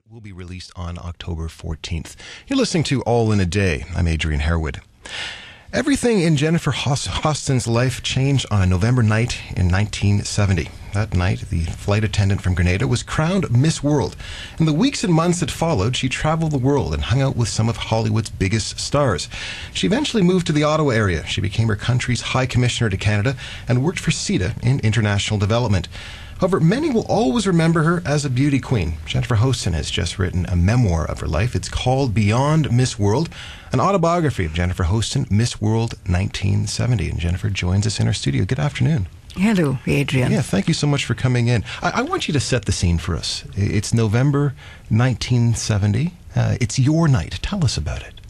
will be released on October 14th. You're listening to All in a Day. I'm Adrian Harewood. Everything in Jennifer Hostin's life changed on a November night in 1970. That night, the flight attendant from Grenada was crowned Miss World. In the weeks and months that followed, she traveled the world and hung out with some of Hollywood's biggest stars. She eventually moved to the Ottawa area. She became her country's High Commissioner to Canada and worked for CETA in international development. However, many will always remember her as a beauty queen. Jennifer Hostin has just written a memoir of her life. It's called Beyond Miss World, an autobiography of Jennifer Hostin, Miss World 1970. And Jennifer joins us in our studio. Good afternoon. Hello, Adrian. Yeah, thank you so much for coming in. I want you to set the scene for us. It's November 1970. It's your night. Tell us about it.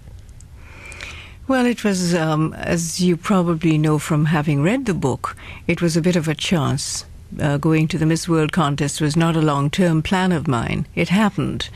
Well, it was, as you probably know from having read the book, it was a bit of a chance. Going to the Miss World contest was not a long-term plan of mine. It happened.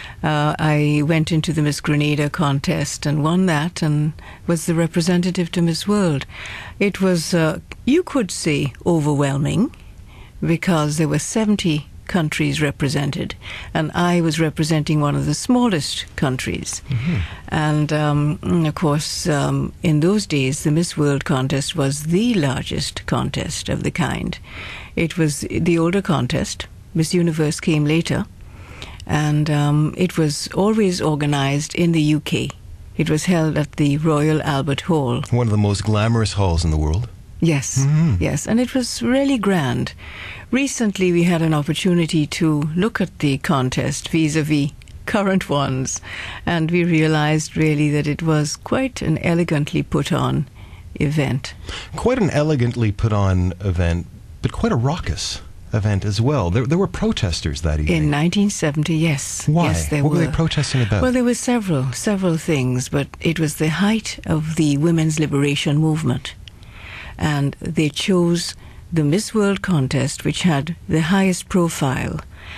I went into the Miss Grenada contest and won that and was the representative to Miss World. It was, you could say, overwhelming because there were 70 countries represented, and I was representing one of the smallest countries. Mm-hmm. And of course, in those days, the Miss World contest was the largest contest of the kind. It was the older contest. Miss Universe came later, and it was always organized in the UK. It was held at the Royal Albert Hall. One of the most glamorous halls in the world. Yes, yes, and it was really grand. Recently, we had an opportunity to look at the contest vis-a-vis current ones, and we realized really that it was quite an elegantly put-on event. Quite an elegantly put-on event, but quite a raucous event as well. There were protesters that evening. In 1970, yes. Why? Yes, there what were they protesting about? Well, there were several things, but it was the height of the women's liberation movement. And they chose the Miss World contest, which had the highest profile,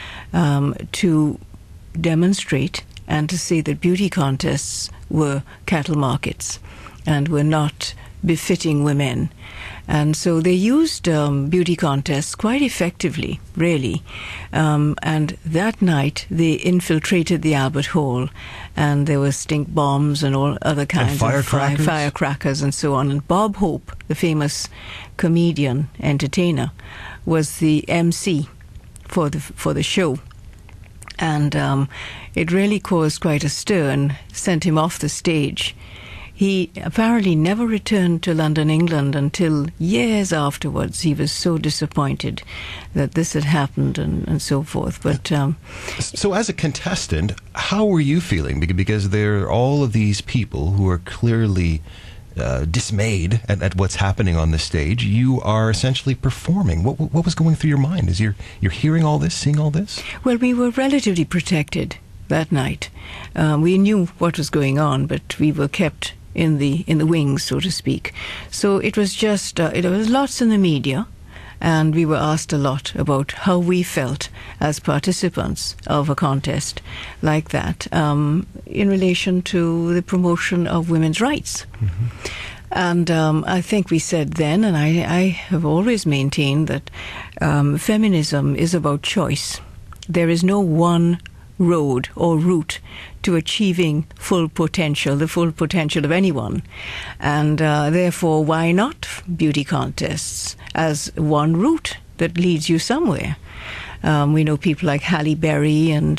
to demonstrate and to say that beauty contests were cattle markets and were not befitting women. And so they used beauty contests quite effectively, really. And that night they infiltrated the Albert Hall, and there were stink bombs and all other kinds of firecrackers and so on. And Bob Hope, the famous comedian, entertainer, was the MC for the show. And it really caused quite a stir and sent him off the stage. He apparently never returned to London, England until years afterwards. He was so disappointed that this had happened and so forth. But so as a contestant, how were you feeling? Because there are all of these people who are clearly dismayed at what's happening on the stage. You are essentially performing. What was going through your mind as you're hearing all this, seeing all this? Well, we were relatively protected that night. We knew what was going on, but we were kept in the wings, so to speak. So it was just, there was lots in the media, and we were asked a lot about how we felt as participants of a contest like that in relation to the promotion of women's rights. Mm-hmm. And I think we said then, and I have always maintained that feminism is about choice. There is no one road or route to achieving full potential, the full potential of anyone. And therefore, why not beauty contests as one route that leads you somewhere? We know people like Halle Berry and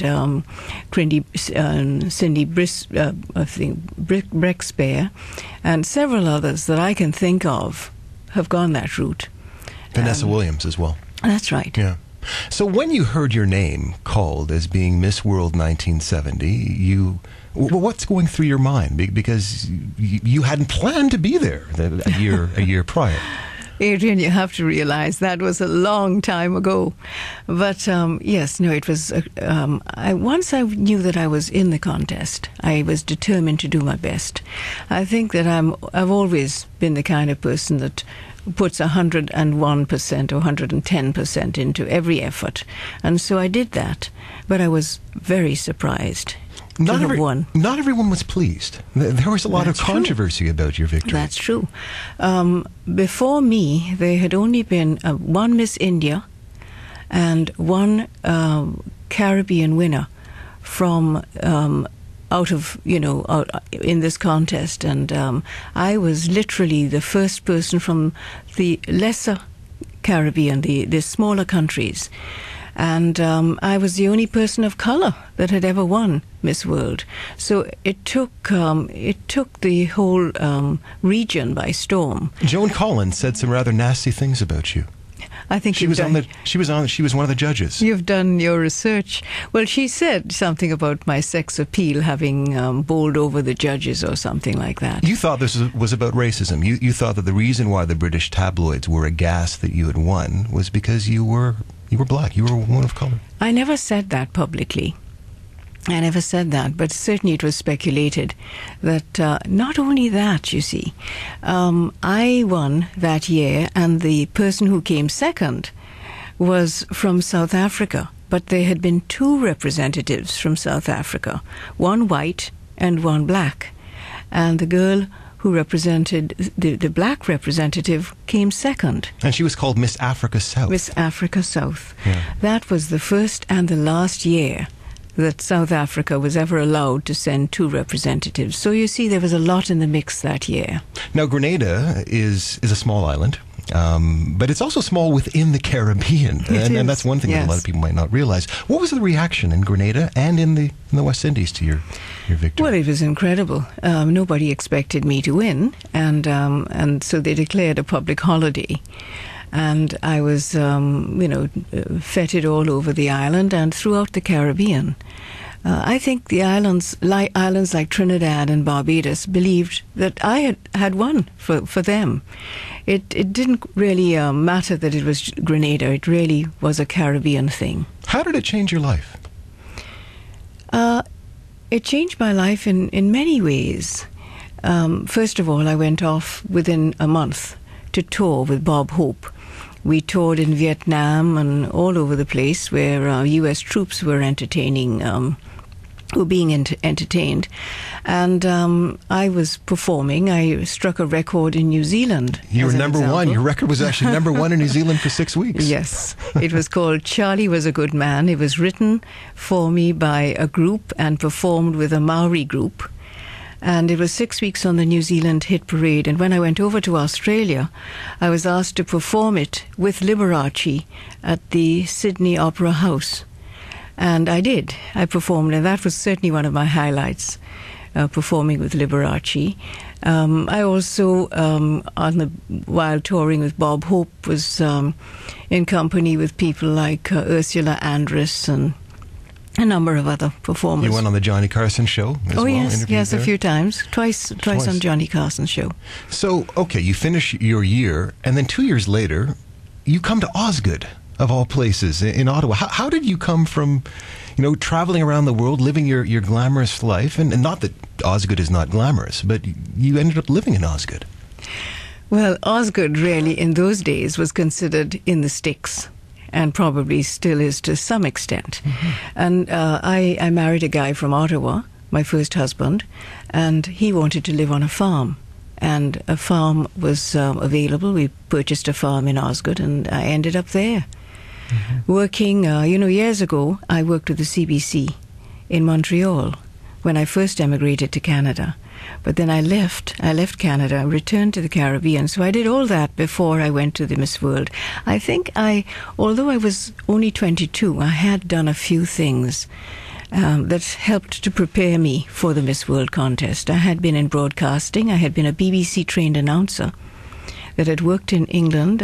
Cindy Breckspear and several others that I can think of have gone that route. Vanessa Williams as well. That's right. Yeah. So when you heard your name called as being Miss World 1970, what's going through your mind? Because you hadn't planned to be there a year prior. Adrian, you have to realize that was a long time ago. But yes, no, it was. Once I knew that I was in the contest, I was determined to do my best. I think that I've always been the kind of person that puts 101% or 110% into every effort. And so I did that. But I was very surprised to have won. Not everyone was pleased. There was a lot of controversy about your victory. That's true. Before me, there had only been one Miss India and one Caribbean winner from out of, out in this contest. And I was literally the first person from the lesser Caribbean, the smaller countries. And I was the only person of color that had ever won Miss World. So it took the whole region by storm. Joan Collins said some rather nasty things about you. I think she was one of the judges. You've done your research. Well, she said something about my sex appeal having bowled over the judges or something like that. You thought this was about racism. You thought that the reason why the British tabloids were aghast that you had won was because you were black. You were one of color. I never said that publicly. I never said that, but certainly it was speculated that not only that, you see, I won that year, and the person who came second was from South Africa, but there had been two representatives from South Africa, one white and one black, and the girl who represented the black representative came second. And she was called Miss Africa South. Miss Africa South. Yeah. That was the first and the last year that South Africa was ever allowed to send two representatives. So you see, there was a lot in the mix that year. Now, Grenada is a small island, but it's also small within the Caribbean, and that's one thing that a lot of people might not realize. What was the reaction in Grenada and in the West Indies to your victory? Well, it was incredible. Nobody expected me to win, and so they declared a public holiday. And I was, feted all over the island and throughout the Caribbean. I think the islands like Trinidad and Barbados believed that I had won for them. It didn't really matter that it was Grenada. It really was a Caribbean thing. How did it change your life? It changed my life in many ways. First of all, I went off within a month to tour with Bob Hope. We toured in Vietnam and all over the place where U.S. troops were being entertained. And I was performing. I struck a record in New Zealand. You were number one. Your record was actually number one in New Zealand for 6 weeks. Yes. It was called Charlie Was a Good Man. It was written for me by a group and performed with a Maori group. And it was 6 weeks on the New Zealand hit parade. And when I went over to Australia, I was asked to perform it with Liberace at the Sydney Opera House. And I did. I performed, and that was certainly one of my highlights, performing with Liberace. I also, while touring with Bob Hope, was in company with people like Ursula Andress and a number of other performers. You went on the Johnny Carson show as well? Oh, yes, a few times. Twice on Johnny Carson's show. So, okay, you finish your year, and then 2 years later, you come to Osgood, of all places, in Ottawa. How did you come from, traveling around the world, living your glamorous life, and not that Osgood is not glamorous, but you ended up living in Osgood? Well, Osgood really, in those days, was considered in the sticks, and probably still is to some extent. Mm-hmm. And I married a guy from Ottawa, my first husband, and he wanted to live on a farm. And a farm was available. We purchased a farm in Osgood, and I ended up there. Mm-hmm. Working, years ago, I worked with the CBC in Montreal when I first emigrated to Canada. But then I left Canada, returned to the Caribbean. So I did all that before I went to the Miss World. I think although I was only 22, I had done a few things that helped to prepare me for the Miss World contest. I had been in broadcasting. I had been a BBC-trained announcer that had worked in England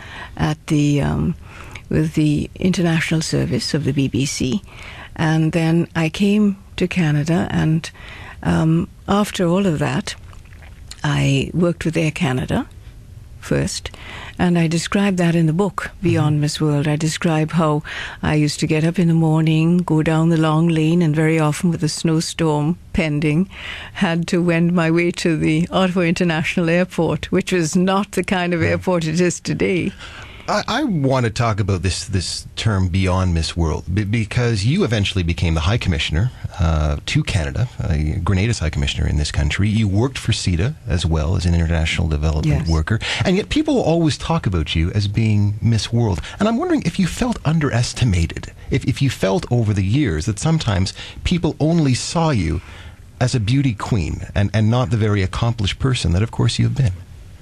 with the international service of the BBC. And then I came to Canada, and after all of that, I worked with Air Canada first, and I described that in the book, Beyond Miss World. I describe how I used to get up in the morning, go down the long lane, and very often with a snowstorm pending, had to wend my way to the Ottawa International Airport, which was not the kind of airport it is today. I want to talk about this term beyond Miss World because you eventually became the High Commissioner to Canada, Grenada's High Commissioner in this country. You worked for CEDA as well as an international development worker, and yet people always talk about you as being Miss World. And I'm wondering if you felt underestimated, if you felt over the years that sometimes people only saw you as a beauty queen and not the very accomplished person that, of course, you've been.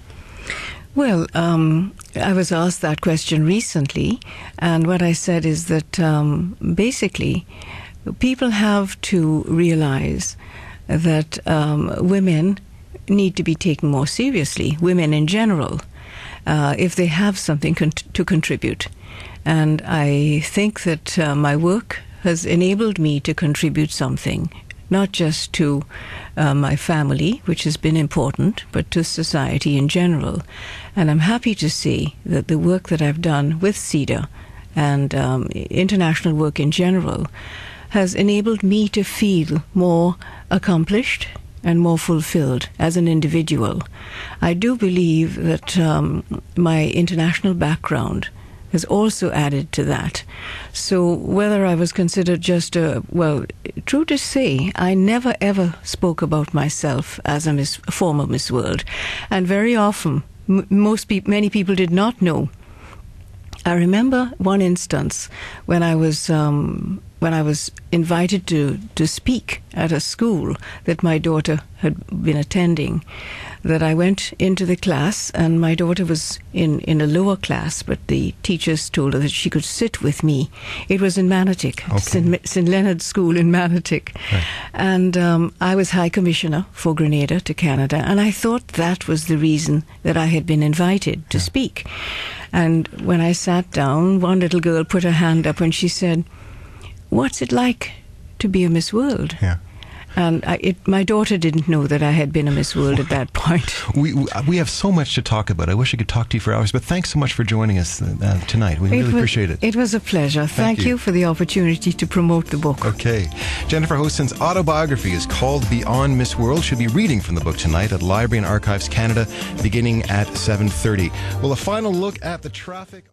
Well, I was asked that question recently, and what I said is that basically people have to realize that women need to be taken more seriously, women in general, if they have something to contribute. And I think that my work has enabled me to contribute something, not just to my family, which has been important, but to society in general. And I'm happy to see that the work that I've done with CEDA and international work in general has enabled me to feel more accomplished and more fulfilled as an individual. I do believe that my international background has also added to that. So whether I was considered just true to say, I never ever spoke about myself as a former Miss World. And very often, many people did not know. I remember one instance when I was invited to speak at a school that my daughter had been attending, that I went into the class, and my daughter was in a lower class, but the teachers told her that she could sit with me. It was in Manotick, St. Leonard's School in Manotick. Right. And I was High Commissioner for Grenada to Canada, and I thought that was the reason that I had been invited to speak. And when I sat down, one little girl put her hand up and she said, "What's it like to be a Miss World?" Yeah. And my daughter didn't know that I had been a Miss World at that point. We have so much to talk about. I wish I could talk to you for hours, but thanks so much for joining us tonight. We really appreciate it. It was a pleasure. Thank you for the opportunity to promote the book. Okay. Jennifer Hostin's autobiography is called Beyond Miss World. She'll be reading from the book tonight at Library and Archives Canada, beginning at 7:30. Well, a final look at the traffic.